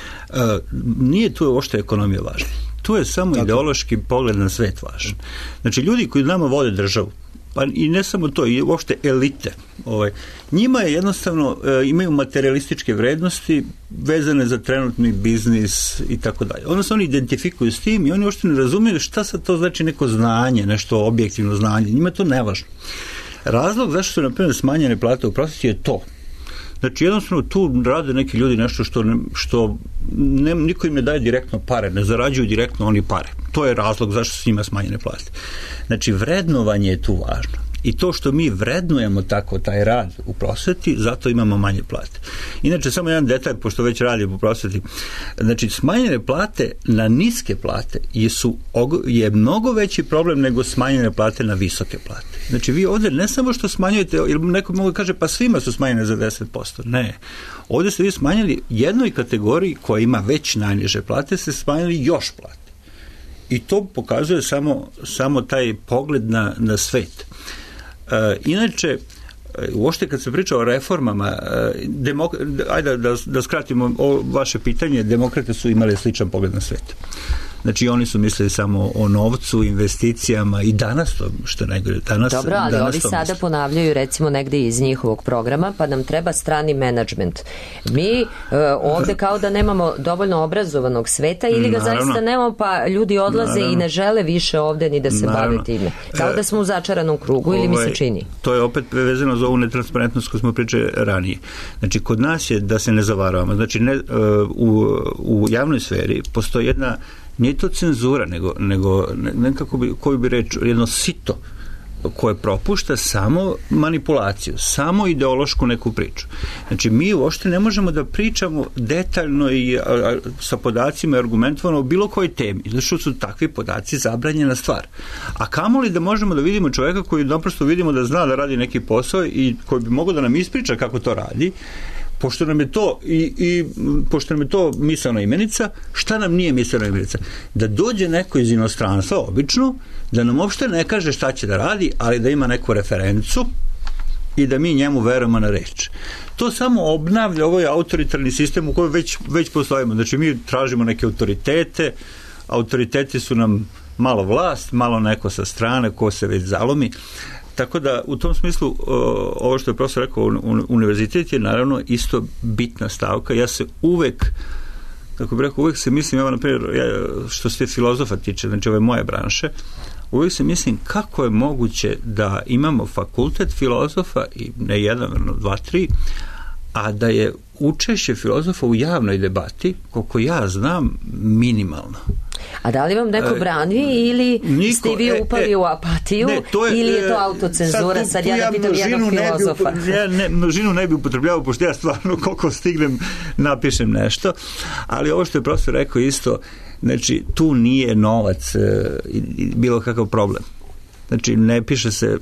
nije tu uopšte ekonomija važna. Tu je samo ideološki pogled na svet važan. Znači, ljudi koji nama vode državu, pa i ne samo to, i uopšte elite, njima je jednostavno, imaju materialističke vrednosti vezane za trenutni biznis i tako dalje. Onda se oni identifikuju s tim i oni uopšte ne razumiju šta sad to znači neko znanje, nešto objektivno znanje. Njima je to nevažno. Razlog zašto su, na primjer, smanjene plate u prosveti je to. Znači, jednostavno tu rade neki ljudi nešto što niko im ne daje direktno pare, ne zarađuju direktno oni pare. To je razlog zašto su njima smanjene plate. Znači, vrednovanje je tu važno. I to što mi vrednujemo tako taj rad u prosveti, zato imamo manje plate. Inače, samo jedan detalj, pošto već radi u prosveti. Znači, smanjene plate na niske plate je mnogo veći problem nego smanjene plate na visoke plate. Znači, vi ovdje ne samo što smanjujete, jer neko mogu kaže, pa svima su smanjene za 10%. Ne. Ovdje ste vi smanjili jednoj kategoriji koja ima već najniže plate, ste smanjili još plate. I to pokazuje samo taj pogled na svet. Inače, uopšte kad se priča o reformama, ajde da skratimo vaše pitanje, demokrate su imali sličan pogled na svet. Znači, oni su mislili samo o novcu, investicijama i danas to, što najgore. Dobro, ali ovi sada ponavljaju recimo negde iz njihovog programa, pa nam treba strani menadžment. Mi ovde kao da nemamo dovoljno obrazovanog sveta ili ga zaista nemamo, pa ljudi odlaze i ne žele više ovde ni da se bave time. Kao da smo u začaranom krugu ili mi se čini. To je opet vezano za ovu netransparentnost koju smo pričali ranije. Znači, kod nas je, da se ne zavaravamo, znači u javnoj sferi postoji jedna, nije to cenzura, nego nekako koju bi reći, jedno sito koje propušta samo manipulaciju, samo ideološku neku priču. Znači, mi uopšte ne možemo da pričamo detaljno i sa podacima i argumentovano o bilo kojoj temi, zato što su takvi podaci zabranjena stvar. A kamoli da možemo da vidimo čoveka koji naprosto vidimo da zna da radi neki posao i koji bi mogao da nam ispriča kako to radi, pošto nam je to pošto nam je to misaona imenica, šta nam nije misaona imenica? Da dođe neko iz inostranstva, obično, da nam uopšte ne kaže šta će da radi, ali da ima neku referencu i da mi njemu verujemo na reč. To samo obnavlja ovaj autoritarni sistem u kojem već postojimo. Znači, mi tražimo neke autoritete, autoriteti su nam malo vlast, malo neko sa strane, ko se već zalomi. Tako da, u tom smislu, ovo što je profesor rekao, univerzitet je naravno isto bitna stavka. Ja se uvek, kako bih rekao, uvek se mislim, evo, na primjer, što se filozofa tiče, znači ove moje branše, uvek se mislim kako je moguće da imamo fakultet filozofa, i ne jedan, dva, tri, a da je učešće filozofa u javnoj debati, koliko ja znam, minimalno. A da li vam neko brani ili ste vi upali u apatiju ili je to autocenzura? Sad ja da pitam jednog filozofa. Množinu ne bi upotrebljavao, pošto ja stvarno koliko stignem napišem nešto, ali ovo što je profesor rekao isto, znači tu nije novac bilo kakav problem. Znači, ne piše se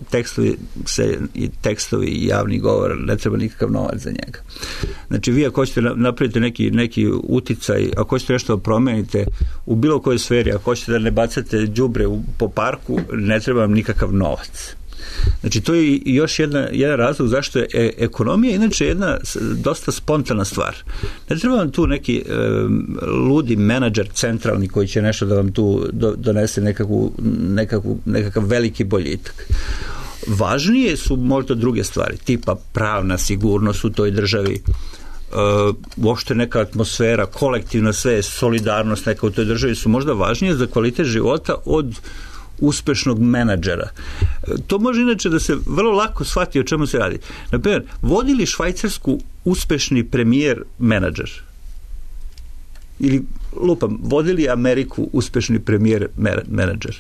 tekstovi i javni govor, ne treba nikakav novac za njega. Znači, vi ako hoćete napraviti neki uticaj, ako hoćete nešto da promenite u bilo kojoj sferi, ako hoćete da ne bacate đubre po parku, ne treba vam nikakav novac. Znači, to je još jedan razlog zašto je ekonomija inače jedna dosta spontana stvar. Ne treba vam tu neki ludi menadžer centralni koji će nešto da vam tu donese nekakav veliki boljitak. Važnije su možda druge stvari, tipa pravna sigurnost u toj državi, uopšte neka atmosfera, kolektivna svest, solidarnost neka u toj državi su možda važnije za kvalitet života od uspešnog menadžera. To može inače da se vrlo lako shvati o čemu se radi. Naprimjer, vodi li Švajcarsku uspešni premijer menadžer? Ili, lupam, vodi li Ameriku uspešni premijer menadžer?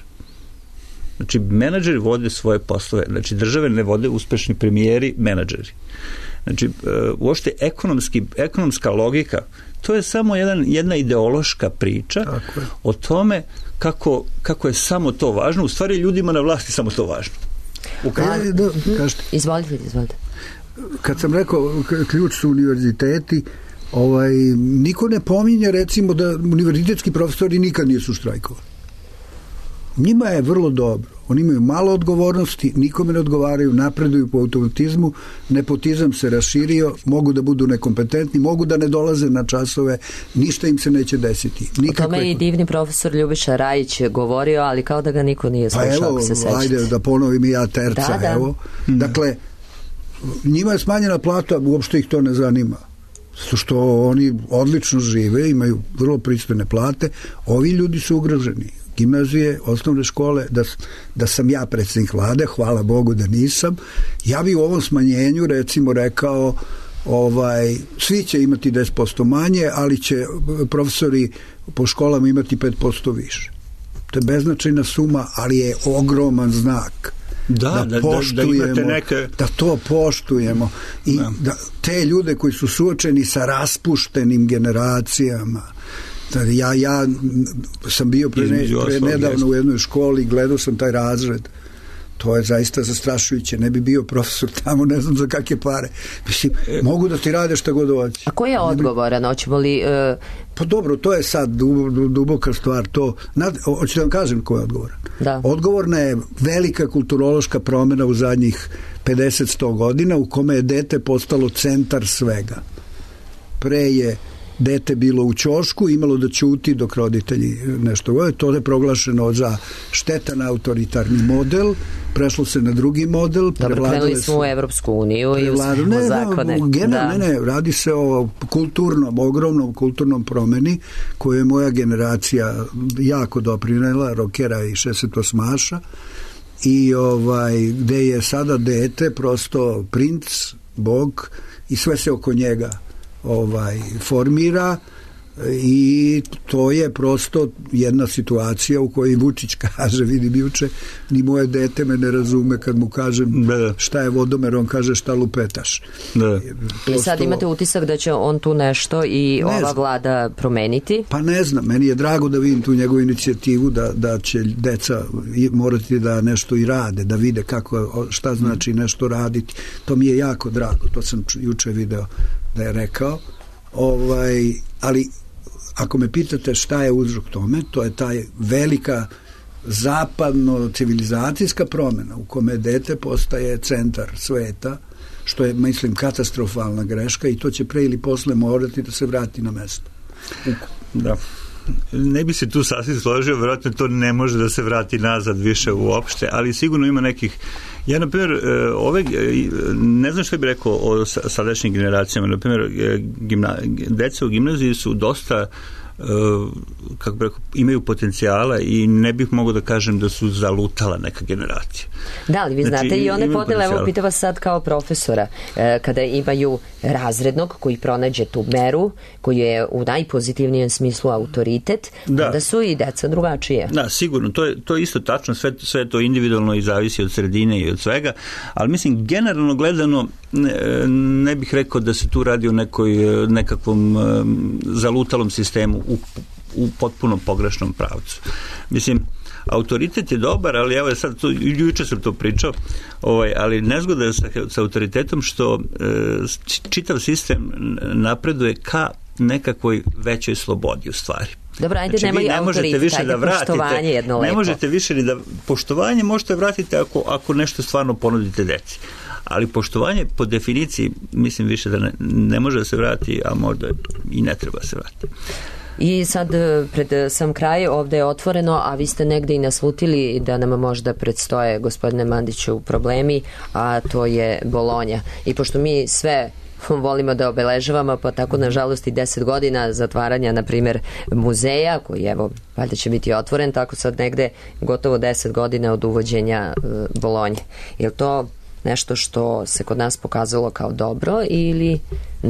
Znači, menadžeri vode svoje poslove. Znači, države ne vode uspešni premijeri menadžeri. Znači, uopšte ekonomska logika, to je samo jedna ideološka priča o tome kako je samo to važno. U stvari ljudima na vlasti samo to važno. Izvolite. Kad sam rekao ključ su univerziteti, niko ne pominje recimo da univerzitetski profesori nikad nisu štrajkovali. Njima je vrlo dobro. Oni imaju malo odgovornosti, nikome ne odgovaraju, napreduju po automatizmu, nepotizam se raširio, mogu da budu nekompetentni, mogu da ne dolaze na časove, ništa im se neće desiti. O tome je i divni profesor Ljubiša Rajić govorio, ali kao da ga niko nije slušao, ako se sećate. Ajde da ponovim i ja terca, evo. Dakle, njima je smanjena plata, uopšte ih to ne zanima. Zato što oni odlično žive, imaju vrlo pristojne plate, ovi ljudi su ugroženi. Gimnazije, osnovne škole, da sam ja predsjednik vlade, hvala Bogu da nisam, ja bi u ovom smanjenju recimo rekao svi će imati 10% manje, ali će profesori po školama imati 5% više. To je beznačajna suma, ali je ogroman znak. Da to poštujemo i da te ljude koji su suočeni sa raspuštenim generacijama. Ja sam bio pre nedavno u jednoj školi, gledao sam taj razred, to je zaista zastrašujuće, ne bi bio profesor tamo, ne znam za kakve pare. Mislim, mogu da ti rade šta god hoće. A ko je odgovoran? Hoćemo li... Pa dobro, to je sad duboka stvar. Hoću da vam kažem ko je odgovoran. Odgovorna je velika kulturološka promjena u zadnjih 50-100 godina u kome je dete postalo centar svega. Pre je dete bilo u ćošku, imalo da ćuti dok roditelji nešto govore. To je proglašeno za štetan autoritarni model, prešlo se na drugi model. Krenuli smo u Evropsku uniju i usvojimo zakone. Radi se o ogromnom kulturnom promeni koju je moja generacija jako doprinela, rokera i 68-aša, i gde je sada dete prosto princ, bog, i sve se oko njega formira, i to je prosto jedna situacija u kojoj Vučić kaže, vidim juče, ni moje dete me ne razume kad mu kažem šta je vodomer, on kaže šta lupetaš. I sad imate utisak da će on tu nešto i ova vlada promeniti? Pa ne znam, meni je drago da vidim tu njegovu inicijativu da će deca morati da nešto i rade, da vide šta znači nešto raditi. To mi je jako drago, to sam juče video da je rekao, ali ako me pitate šta je uzrok tome, to je taj velika zapadno civilizacijska promjena u kome dete postaje centar sveta, što je, mislim, katastrofalna greška, i to će pre ili posle morati da se vrati na mesto. Da. Ne bi se tu sasvim složio, vjerojatno to ne može da se vrati nazad više uopšte, ali sigurno ima nekih. Ja, na primjer, ne znam što bih rekao o sadašnjim generacijama. Na primjer, deca u gimnaziji su dosta, kako bih rekao, imaju potencijala i ne bih mogao da kažem da su zalutala neka generacija. Da, ali vi znate i one podele, evo pitam vas sad kao profesora, kada imaju razrednog koji pronađe tu meru, koji je u najpozitivnijem smislu autoritet, da su i deca drugačije. Da, sigurno, to je isto tačno, sve je to individualno i zavisi od sredine i od svega, ali mislim, generalno gledano, ne bih rekao da se tu radi o nekakvom zalutalom sistemu u potpuno pogrešnom pravcu. Mislim, autoritet je dobar, ali evo sad, juče sam to pričao, ali nezgoda je sa autoritetom što čitav sistem napreduje ka nekakvoj većoj slobodi u stvari. Dobro, ajde, znači, nemoj autoritet, ajde poštovanje jedno lepo. Ne možete više ni da poštovanje možete vratiti ako nešto stvarno ponudite deci. Ali poštovanje po definiciji, mislim, više da ne može da se vrati, a možda i ne treba se vratiti. I sad pred sam kraj ovde je otvoreno, a vi ste negde i naslutili da nam možda predstoje, gospodine Mandiću, problemi, a to je Bolonja. I pošto mi sve volimo da obeležavamo, pa tako nažalost i 10 godina zatvaranja, na primjer, muzeja, koji evo, valjda će biti otvoren, tako sad negde gotovo 10 godina od uvođenja Bolonje. Je li to nešto što se kod nas pokazalo kao dobro ili ne?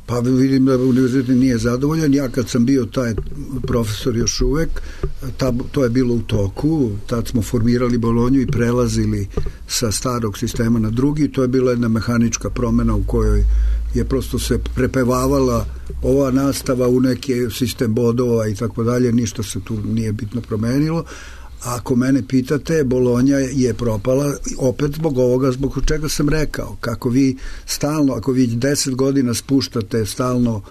Pa vidim da univerzitet nije zadovoljan. Ja kad sam bio taj profesor još uvek, to je bilo u toku, tad smo formirali Bolonju i prelazili sa starog sistema na drugi. To je bila jedna mehanička promena u kojoj je prosto se prepevavala ova nastava u neki sistem bodova i tako dalje, ništa se tu nije bitno promenilo. Ako mene pitate, Bolonja je propala opet zbog ovoga, zbog čega sam rekao. Kako vi stalno, ako vi 10 godina spuštate stalno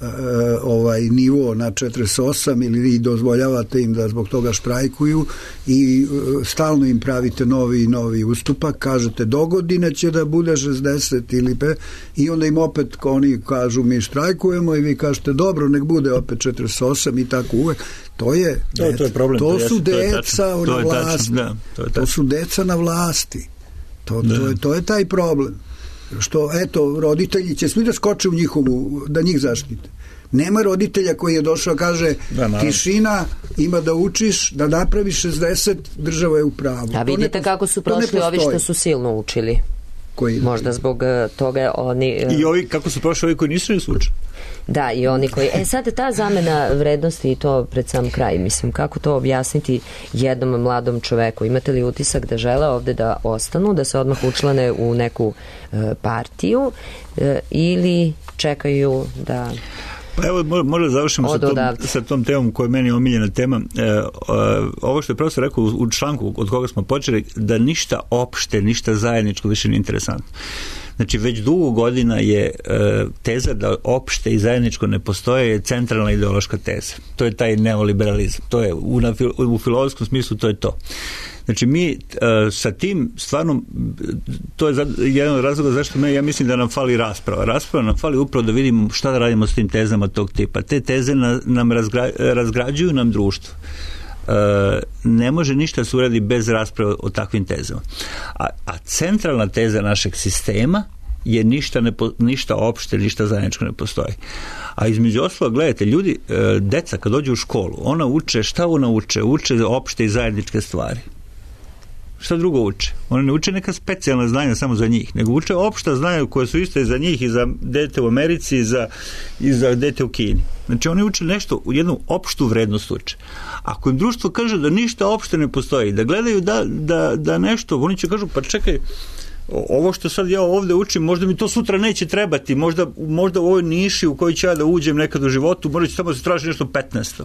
nivo na 48 ili vi dozvoljavate im da zbog toga štrajkuju i stalno im pravite novi ustupak, kažete do godine će da bude 60 ili i onda im opet oni kažu mi štrajkujemo i vi kažete dobro, nek bude opet 48 i tako uvek. To je problem. To su deca na vlasti. To su deca na vlasti. To je taj problem. Što, eto, roditelji će svi da skoče u njihovu, da njih zaštite. Nema roditelja koji je došao, kaže tišina, ima da učiš, da napraviš 60, država je u pravu. A vidite kako su prošli ovi što su silno učili. Možda zbog toga oni... I ovi, kako su prošli ovi koji nisu učili. Da, i oni koji... sad ta zamena vrednosti i to pred sam kraj, mislim, kako to objasniti jednom mladom čoveku? Imate li utisak da žele ovde da ostanu, da se odmah učlane u neku partiju ili čekaju da... Pa evo, možda završimo sa tom temom koja je meni omiljena tema. Ovo što je profesor rekao u članku od koga smo počeli, da ništa opšte, ništa zajedničko više nije interesantno. Znači, već dugo godina je teza da opšte i zajedničko ne postoje je centralna ideološka teza. To je taj neoliberalizam. To je, u filozofskom smislu to je to. Znači, mi sa tim stvarno, to je jedan od razloga zašto ja mislim da nam fali rasprava. Rasprava nam fali upravo da vidimo šta da radimo s tim tezama tog tipa. Te teze nam razgrađuju nam društvo. Ne može ništa se uradi bez rasprave o takvim tezama. A centralna teza našeg sistema je ništa opšte, ništa zajedničko ne postoji. A između ostalog, gledajte, ljudi, deca kad dođu u školu, ona uče, šta ona uče? Uče opšte i zajedničke stvari. Šta drugo uče? One ne uče neka specijalna znanja samo za njih, nego uče opšta znanja koje su iste za njih i za dete u Americi i za dete u Kini. Znači oni uče nešto, jednu opštu vrednost uče. Ako im društvo kaže da ništa opšte ne postoji, da gledaju da nešto, oni će kažu, pa čekaj, ovo što sad ja ovde učim, možda mi to sutra neće trebati, možda u ovoj niši u kojoj ću ja da uđem nekad u životu, možda će samo se traži nešto 15.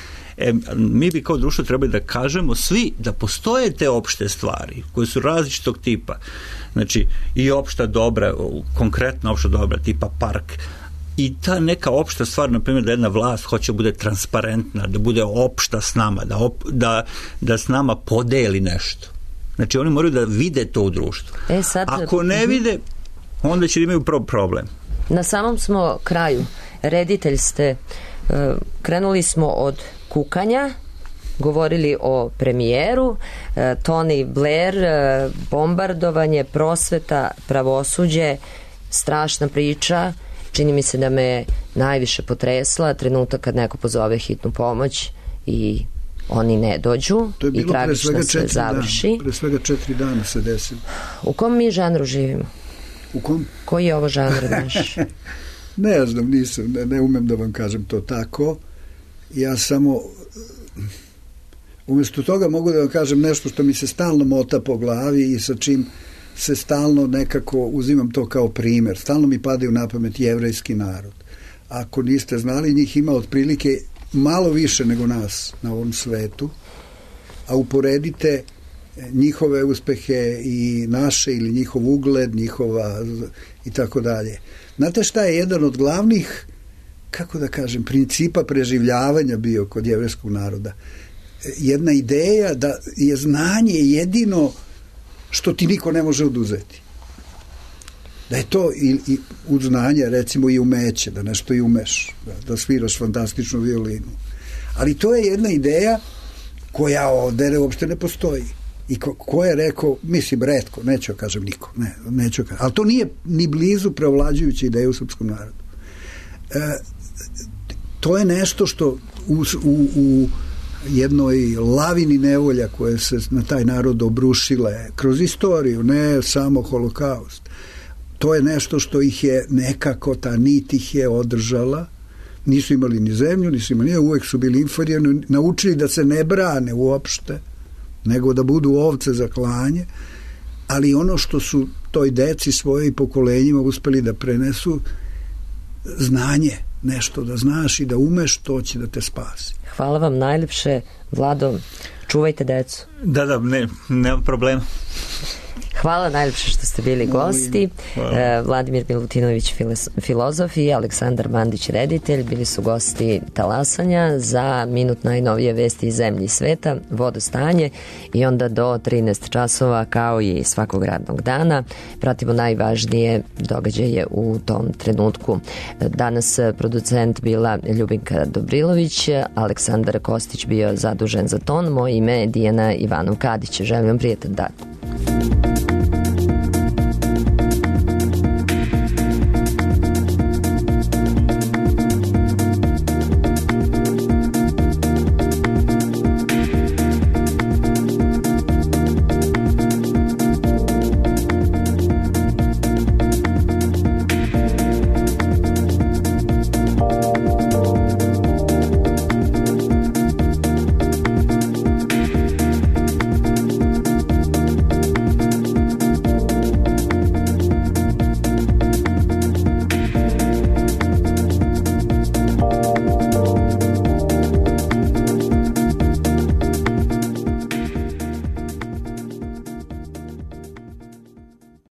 Mi bi kao društvo trebali da kažemo svi da postoje te opšte stvari koje su različitog tipa. Znači, i opšta dobra, konkretna opšta dobra, tipa park, i ta neka opšta stvar, na primjer, da jedna vlast hoće da bude transparentna, da bude opšta s nama, da s nama podeli nešto. Znači, oni moraju da vide to u društvu. Ako ne vide, onda će da imaju problem. Na samom smo kraju. Reditelj ste. Krenuli smo od kukanja, govorili o premijeru, Tony Blair, bombardovanje, prosveta, pravosuđe, strašna priča. Čini mi se da me najviše potresla trenutak kad neko pozove hitnu pomoć i oni ne dođu i tragično se završi. Pre svega 4 dana se desilo. U kom mi žanru živimo? U kom? Koji je ovo žanr naš? Ne znam, ne umem da vam kažem to tako. Ja samo umjesto toga mogu da vam kažem nešto što mi se stalno mota po glavi i sa čim se stalno nekako uzimam to kao primer. Stalno mi padaju na pamet jevrejski narod. Ako niste znali, njih ima otprilike malo više nego nas na ovom svetu, a uporedite njihove uspehe i naše ili njihov ugled, njihova i tako dalje. Znate šta je jedan od glavnih, kako da kažem, principa preživljavanja bio kod jevrejskog naroda? Jedna ideja da je znanje jedino što ti niko ne može oduzeti. Da je to i uz znanje, recimo i umeće, da nešto i umeš, da sviraš fantastičnu violinu. Ali to je jedna ideja koja ovde uopšte ne postoji. I ko je rekao, mislim, retko, neću kažem niko, neću kažem, ali to nije ni blizu preovlađujuća ideja u srpskom narodu. To je nešto što u jednoj lavini nevolja koje se na taj narod obrušile kroz istoriju, ne samo holokaust. to je nešto što ih je nekako, ta nit ih je održala. Nisu imali ni zemlju, nisu imali, uvek su bili inferiorni, naučili da se ne brane uopšte, nego da budu ovce za klanje, ali ono što su toj deci svojoj pokolenjima uspeli da prenesu, znanje, nešto da znaš i da umeš, to će da te spasi. Hvala vam najljepše, Vlado, čuvajte decu. Da, nema problema. Hvala najljepše što ste bili gosti. Vladimir Milutinović, filozof, i Aleksandar Bandić, reditelj, bili su gosti Talasanja za minut najnovije vesti iz zemlje i sveta, vodostanje, i onda do 13 časova kao i svakog radnog dana pratimo najvažnije događaje u tom trenutku. Danas producent bila Ljubinka Dobrilović, Aleksandar Kostić bio zadužen za ton, moje ime je Dijana Ivanov Kadić. Želim vam prijetan dan.